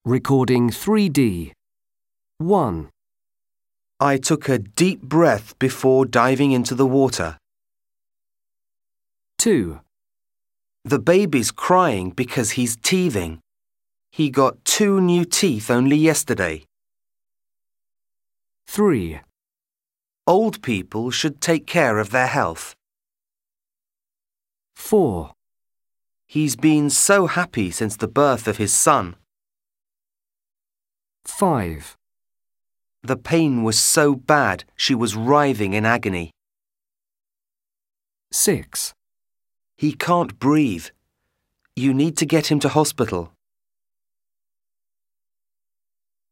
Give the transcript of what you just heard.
Recording 3D. 1, I took a deep breath before diving into the water. 2, The baby's crying because he's teething. He got 2 new teeth only yesterday. 3, Old people should take care of their health. 4, He's been so happy since the birth of his son. 5, The pain was so bad she was writhing in agony. 6. He can't breathe. You need to get him to hospital.